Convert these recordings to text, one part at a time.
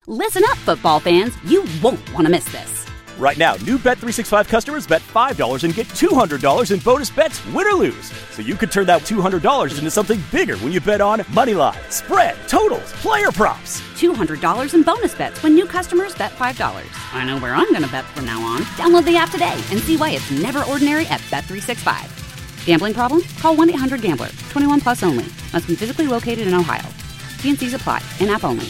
Listen up, football fans. You won't want to miss this. Right now, new Bet365 customers bet $5 and get $200 in bonus bets, win or lose. So you could turn that $200 into something bigger when you bet on moneyline, spread, totals, player props. $200 in bonus bets when new customers bet $5. I know where I'm going to bet from now on. Download the app today and see why it's never ordinary at Bet365. Gambling problem? Call 1-800-GAMBLER. 21 plus only. Must be physically located in Ohio. T&Cs apply. In-app only.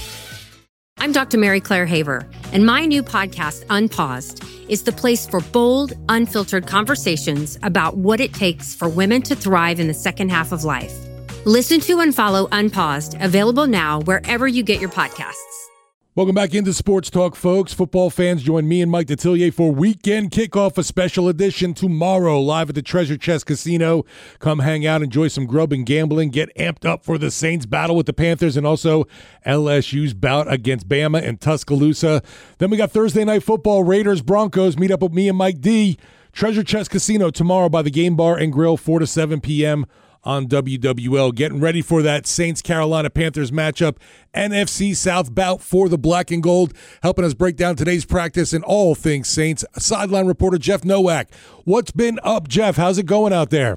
I'm Dr. Mary Claire Haver, and my new podcast, Unpaused, is the place for bold, unfiltered conversations about what it takes for women to thrive in the second half of life. Listen to and follow Unpaused, available now wherever you get your podcasts. Welcome back into Sports Talk, folks. Football fans, join me and Mike Detillier for Weekend Kickoff, a special edition tomorrow, live at the Treasure Chest Casino. Come hang out, enjoy some grub and gambling, get amped up for the Saints' battle with the Panthers and also LSU's bout against Bama and Tuscaloosa. Then we got Thursday Night Football, Raiders, Broncos. Meet up with me and Mike D. Treasure Chest Casino tomorrow by the Game Bar and Grill, 4 to 7 p.m. on WWL. Getting ready for that Saints-Carolina Panthers matchup. NFC South bout for the black and gold. Helping us break down today's practice and all things Saints. Sideline reporter Jeff Nowak. What's been up, Jeff? How's it going out there?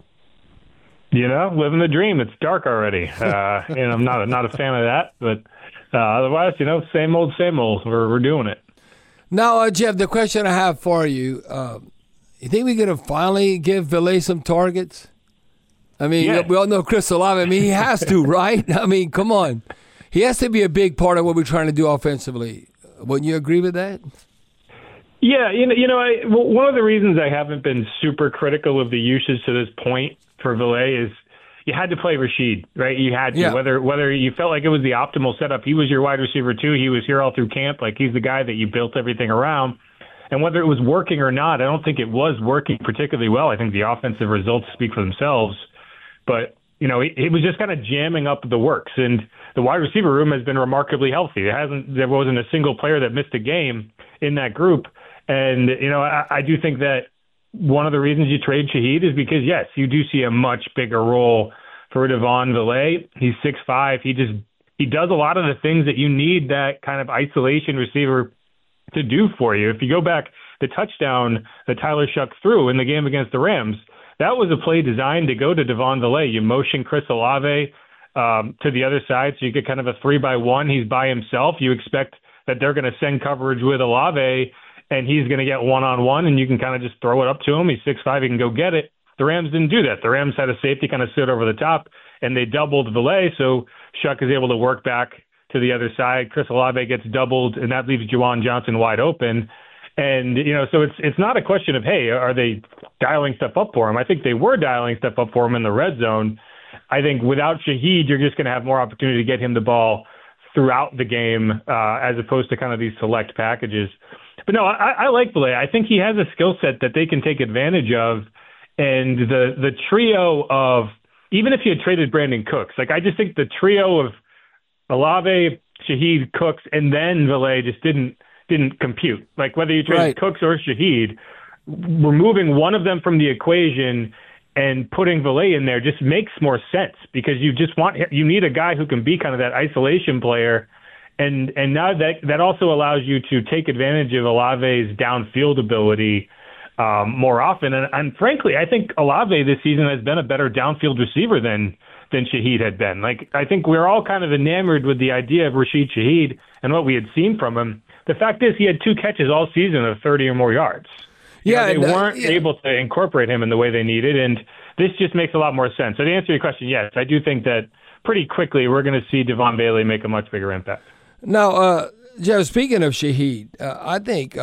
You know, living the dream. It's dark already. And I'm not a fan of that. But otherwise, you know, same old, same old. We're doing it. Now, Jeff, the question I have for you, you think we're going to finally give Villay some targets? I mean, yeah. We all know Chris Olave. I mean, he has to, right? I mean, come on. He has to be a big part of what we're trying to do offensively. Wouldn't you agree with that? Yeah, one of the reasons I haven't been super critical of the usage to this point for Villay is you had to play Rashid, right? You had to, yeah. Whether you felt like it was the optimal setup. He was your wide receiver too. He was here all through camp. Like, he's the guy that you built everything around. And whether it was working or not, I don't think it was working particularly well. I think the offensive results speak for themselves. But, you know, it was just kind of jamming up the works. And the wide receiver room has been remarkably healthy. There wasn't a single player that missed a game in that group. And, you know, I do think that one of the reasons you trade Shaheed is because, yes, you do see a much bigger role for Devon Villay. He's 6'5". He does a lot of the things that you need that kind of isolation receiver to do for you. If you go back, the touchdown that Tyler Shuck threw in the game against the Rams, that was a play designed to go to Devon Villay. You motion Chris Olave to the other side, so you get kind of a 3-by-1. He's by himself. You expect that they're going to send coverage with Olave, and he's going to get one-on-one, and you can kind of just throw it up to him. He's 6'5", he can go get it. The Rams didn't do that. The Rams had a safety kind of sit over the top, and they doubled Villay, so Shuck is able to work back to the other side. Chris Olave gets doubled, and that leaves Juwan Johnson wide open. And, you know, so it's not a question of, hey, are they dialing stuff up for him? I think they were dialing stuff up for him in the red zone. I think without Shaheed, you're just going to have more opportunity to get him the ball throughout the game as opposed to kind of these select packages. But no, I like Villay. I think he has a skill set that they can take advantage of. And the trio of, even if you had traded Brandon Cooks, like, I just think the trio of Olave, Shaheed, Cooks, and then Villay just didn't compute. Like, whether you trade right. Cooks or Shaheed, removing one of them from the equation and putting Villay in there just makes more sense, because you need a guy who can be kind of that isolation player. And now that also allows you to take advantage of Olave's downfield ability more often. And frankly, I think Olave this season has been a better downfield receiver than Shaheed had been. Like, I think we're all kind of enamored with the idea of Rashid Shaheed and what we had seen from him. The fact is, he had 2 catches all season of 30 or more yards. They weren't able to incorporate him in the way they needed, and this just makes a lot more sense. So to answer your question, yes, I do think that pretty quickly we're going to see Devon Villay make a much bigger impact. Now, Jeff, speaking of Shaheed, I think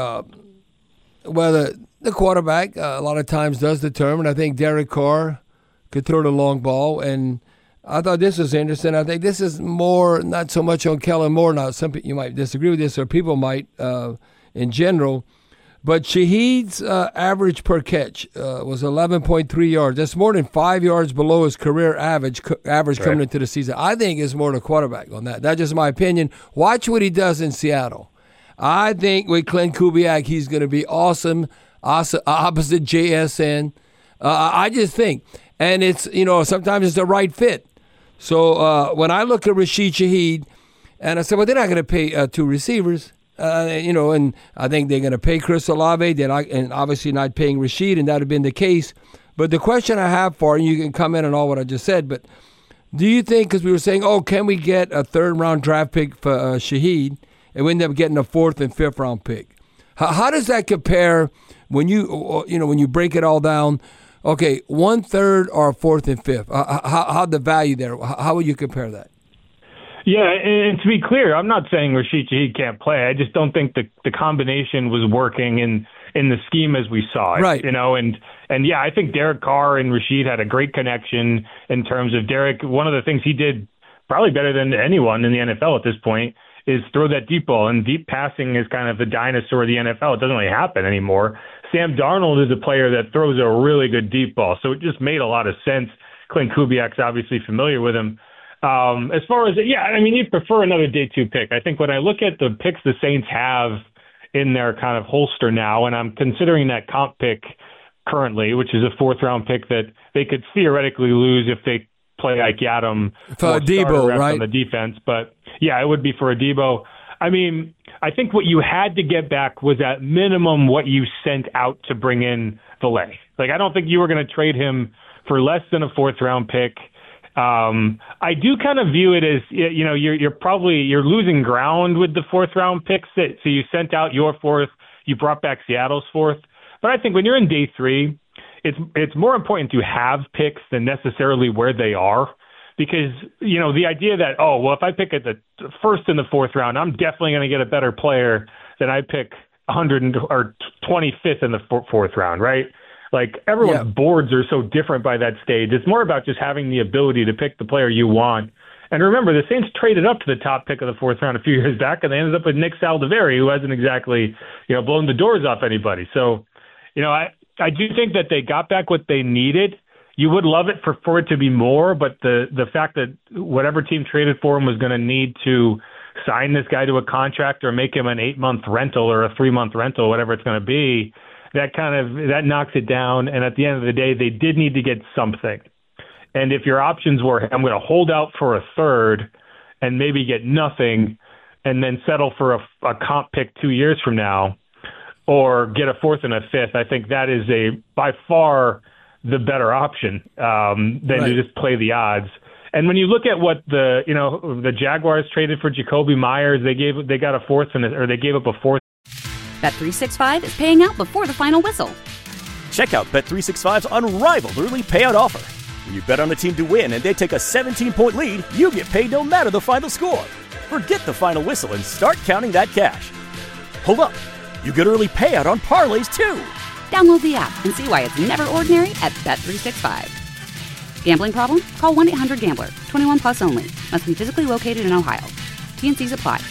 the quarterback a lot of times does determine. I think Derek Carr could throw the long ball, and I thought this was interesting. I think this is more, not so much on Kellen Moore. Now, some people, you might disagree with this, or people might in general. But Shaheed's average per catch was 11.3 yards. That's more than 5 yards below his career average coming into the season. I think it's more the quarterback on that. That's just my opinion. Watch what he does in Seattle. I think with Clint Kubiak, he's going to be awesome, opposite JSN. I just think. And it's, sometimes it's the right fit. So when I look at Rashid Shaheed, And I said, well, they're not going to pay 2 receivers. And I think they're going to pay Chris Olave. And obviously not paying Rashid, and that would have been the case. But the question I have for you, you can comment on all what I just said, but do you think, because we were saying, can we get a 3rd-round draft pick for Shaheed, and we end up getting a 4th and 5th-round pick? How does that compare when you break it all down? Okay, 1/3 or 4th and 5th. How the value there? How would you compare that? Yeah, and to be clear, I'm not saying Rashid Shaheed can't play. I just don't think the combination was working in the scheme as we saw it. Right. And yeah, I think Derek Carr and Rashid had a great connection in terms of Derek. One of the things he did probably better than anyone in the NFL at this point is throw that deep ball. And deep passing is kind of the dinosaur of the NFL. It doesn't really happen anymore. Sam Darnold is a player that throws a really good deep ball. So it just made a lot of sense. Clint Kubiak's obviously familiar with him. As far as, you'd prefer another day 2 pick. I think when I look at the picks the Saints have in their kind of holster now, and I'm considering that comp pick currently, which is a 4th-round pick that they could theoretically lose if they play like Yadam for Debo, right? On the defense. But, yeah, it would be for a Debo. I mean, I think what you had to get back was at minimum what you sent out to bring in Valet. Like, I don't think you were going to trade him for less than a 4th-round pick. I do kind of view it as, you're losing ground with the 4th-round picks. So you sent out your 4th, you brought back Seattle's 4th. But I think when you're in day 3, it's more important to have picks than necessarily where they are. Because, the idea that, if I pick at the 1st and the 4th round, I'm definitely going to get a better player than I pick 100 or 25th in the 4th round, right? Like, everyone's boards are so different by that stage. It's more about just having the ability to pick the player you want. And remember, the Saints traded up to the top pick of the 4th round a few years back, and they ended up with Nick Saldiveri, who hasn't exactly, blown the doors off anybody. So, I do think that they got back what they needed. You would love it for it to be more, but the fact that whatever team traded for him was going to need to sign this guy to a contract or make him an 8-month rental or a 3-month rental, whatever it's going to be, that knocks it down. And at the end of the day, they did need to get something. And if your options were, I'm going to hold out for a 3rd and maybe get nothing and then settle for a comp pick 2 years from now, or get a 4th and a 5th, I think that is by far the better option than to just play the odds. And when you look at what the Jaguars traded for Jacoby Myers, they got a 4th or they gave up a 4th. Bet365 is paying out before the final whistle. Check out Bet365's unrivaled early payout offer. When you bet on a team to win and they take a 17-point lead, you get paid no matter the final score. Forget the final whistle and start counting that cash. Hold up. You get early payout on parlays, too. Download the app and see why it's never ordinary at Bet365. Gambling problem? Call 1-800-GAMBLER. 21 plus only. Must be physically located in Ohio. T&Cs apply.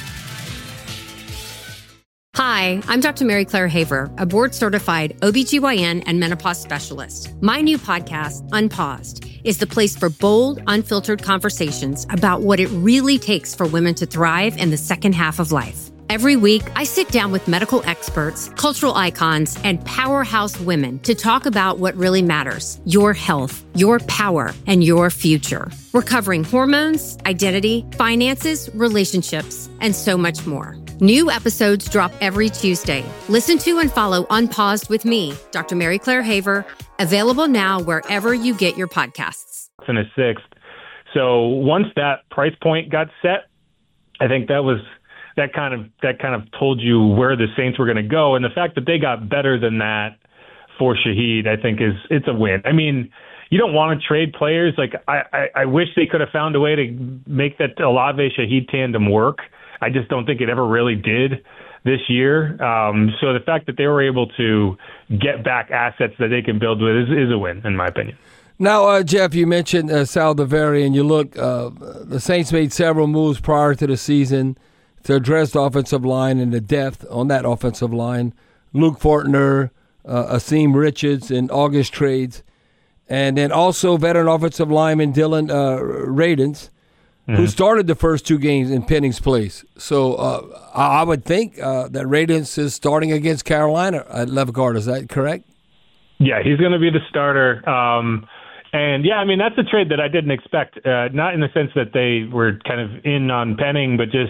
Hi, I'm Dr. Mary Claire Haver, a board-certified OBGYN and menopause specialist. My new podcast, Unpaused, is the place for bold, unfiltered conversations about what it really takes for women to thrive in the second half of life. Every week, I sit down with medical experts, cultural icons, and powerhouse women to talk about what really matters: your health, your power, and your future. We're covering hormones, identity, finances, relationships, and so much more. New episodes drop every Tuesday. Listen to and follow Unpaused with me, Dr. Mary Claire Haver, available now wherever you get your podcasts. And a 6th. So once that price point got set, I think that kind of told you where the Saints were going to go. And the fact that they got better than that for Shaheed, I think it's a win. I mean, you don't want to trade players. Like, I wish they could have found a way to make that Olave Shaheed tandem work. I just don't think it ever really did this year. So the fact that they were able to get back assets that they can build with is a win, in my opinion. Now, Jeff, you mentioned Saldiveri, and you look, the Saints made several moves prior to the season to address the offensive line and the depth on that offensive line. Luke Fortner, Asim Richards in August trades, and then also veteran offensive lineman Dylan Radins, who started the first 2 games in Penning's place. So I would think that Radins is starting against Carolina at left guard. Is that correct? Yeah, he's going to be the starter. And, yeah, I mean, that's a trade that I didn't expect, not in the sense that they were kind of in on Penning, but just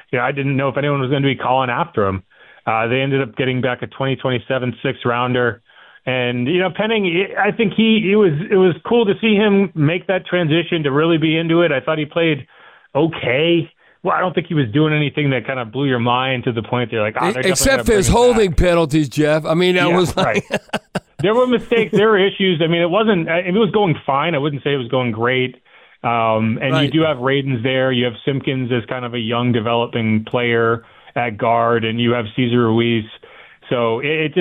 I didn't know if anyone was going to be calling after him. They ended up getting back a 2027 6-rounder. And, Penning, I think it was cool to see him make that transition to really be into it. I thought he played okay. Well, I don't think he was doing anything that kind of blew your mind to the point that you're like, except for his holding penalties, Jeff. I mean, that was like... right. There were mistakes. There were issues. I mean, it was going fine. I wouldn't say it was going great. And you do have Radens there. You have Simpkins as kind of a young developing player at guard, and you have Cesar Ruiz. So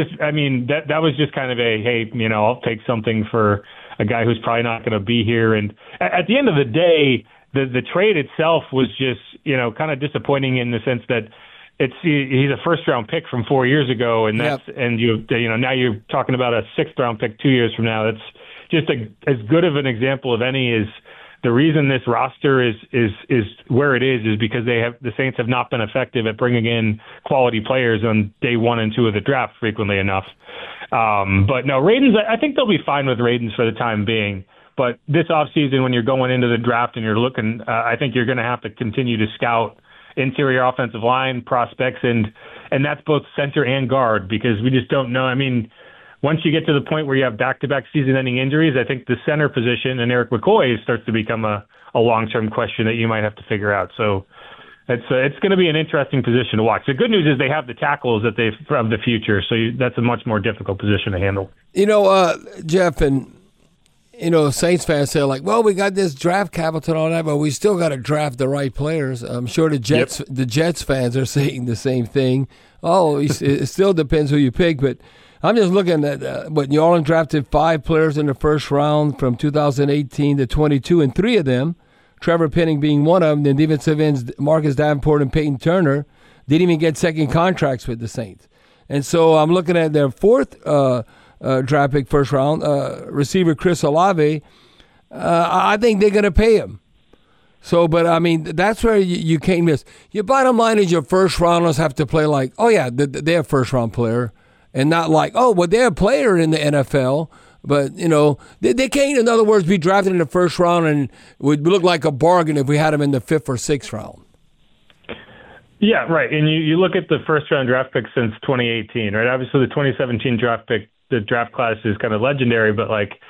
that was just kind of I'll take something for a guy who's probably not going to be here. And at the end of the day, the trade itself was just, kind of disappointing in the sense that he's a first-round pick from 4 years ago, and now you're talking about a sixth-round pick 2 years from now. That's just as good of an example of any is the reason this roster is where it is because the Saints have not been effective at bringing in quality players on day 1 and 2 of the draft frequently enough. But no, Radens, I think they'll be fine with Radens for the time being. But this offseason, when you're going into the draft and you're looking, I think you're going to have to continue to scout interior offensive line prospects, and that's both center and guard, because we just don't know. I mean, once you get to the point where you have back-to-back season-ending injuries, I think the center position and Eric McCoy starts to become a long-term question that you might have to figure out. So it's going to be an interesting position to watch. The good news is they have the tackles of the future, so that's a much more difficult position to handle. Jeff, and Saints fans say, like, well, we got this draft capital and all that, but we still got to draft the right players. I'm sure the Jets fans are saying the same thing. Oh, it still depends who you pick, but I'm just looking at New Orleans drafted 5 players in the first round from 2018 to 22, and 3 of them, Trevor Penning being one of them, then defensive ends Marcus Davenport and Peyton Turner, didn't even get second contracts with the Saints. And so I'm looking at their 4th draft pick first round, receiver Chris Olave. I think they're going to pay him. So, but I mean, that's where you can't miss. Your bottom line is your first rounders have to play like, oh yeah, they're a first round player, and not like, oh, well, they're a player in the NFL, but they can't, in other words, be drafted in the first round and would look like a bargain if we had them in the 5th or 6th round. Yeah, right. And you look at the first round draft pick since 2018, right? Obviously, the 2017 draft pick. The draft class is kind of legendary, but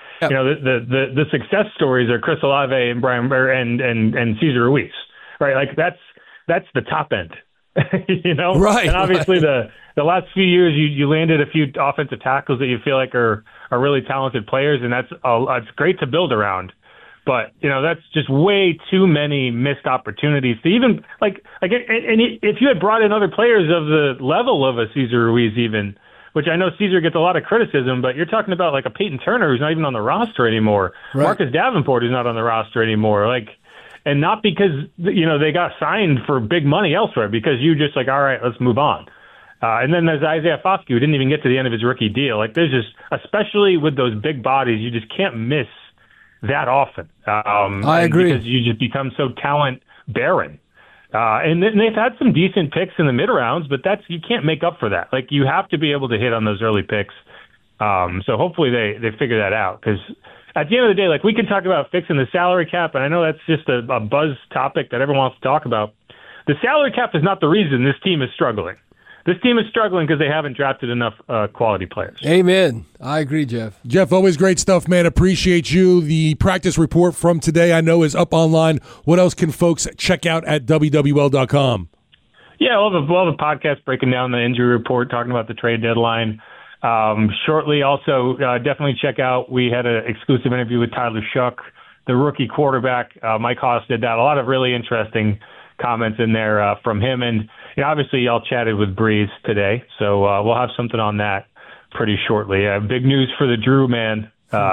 the success stories are Chris Olave and Brian Burr and Cesar Ruiz, right? Like that's the top end, Right. And obviously the last few years you landed a few offensive tackles that you feel like are really talented players, and that's great to build around. But that's just way too many missed opportunities to even and if you had brought in other players of the level of a Cesar Ruiz even. Which I know Cesar gets a lot of criticism, but you're talking about like a Peyton Turner who's not even on the roster anymore. Right. Marcus Davenport is not on the roster anymore. And not because they got signed for big money elsewhere, because you just like, all right, let's move on. And then there's Isaiah Foskey, who didn't even get to the end of his rookie deal. Like there's just, especially with those big bodies, you just can't miss that often. I agree, because you just become so talent barren. And they've had some decent picks in the mid rounds, but you can't make up for that. Like you have to be able to hit on those early picks. So hopefully they figure that out, because at the end of the day, like we can talk about fixing the salary cap, and I know that's just a buzz topic that everyone wants to talk about. The salary cap is not the reason this team is struggling. This team is struggling because they haven't drafted enough quality players. Amen. I agree, Jeff. Jeff, always great stuff, man. Appreciate you. The practice report from today I know is up online. What else can folks check out at WWL.com? Yeah, we'll have a podcast breaking down the injury report, talking about the trade deadline. Shortly, also, definitely check out, we had an exclusive interview with Tyler Shuck, the rookie quarterback. Mike Haas did that. A lot of really interesting comments in there from him. And obviously, y'all chatted with Breeze today, so we'll have something on that pretty shortly. Big news for the Drew man,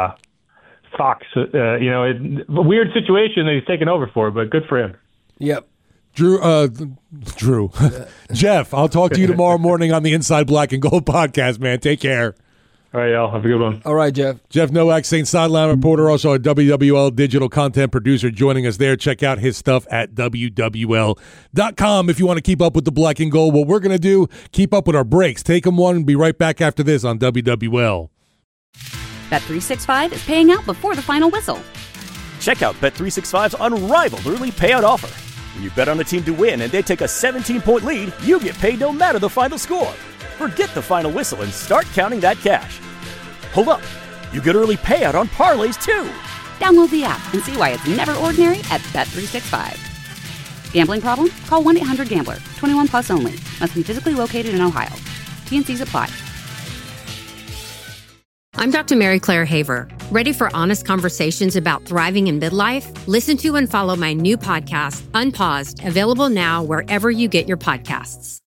Fox. A weird situation that he's taken over for, but good for him. Yep. Drew. Jeff, I'll talk to you tomorrow morning on the Inside Black and Gold podcast, man. Take care. All right, y'all. Have a good one. All right, Jeff. Jeff Nowak, Saints sideline reporter, also a WWL digital content producer, joining us there. Check out his stuff at WWL.com if you want to keep up with the black and gold. What we're going to do, keep up with our breaks. Take them one and be right back after this on WWL. Bet365 is paying out before the final whistle. Check out Bet365's unrivaled early payout offer. When you bet on a team to win and they take a 17-point lead, you get paid no matter the final score. Forget the final whistle and start counting that cash. Hold up. You get early payout on parlays, too. Download the app and see why it's never ordinary at Bet365. Gambling problem? Call 1-800-GAMBLER. 21 plus only. Must be physically located in Ohio. T&Cs apply. I'm Dr. Mary Claire Haver. Ready for honest conversations about thriving in midlife? Listen to and follow my new podcast, Unpaused, available now wherever you get your podcasts.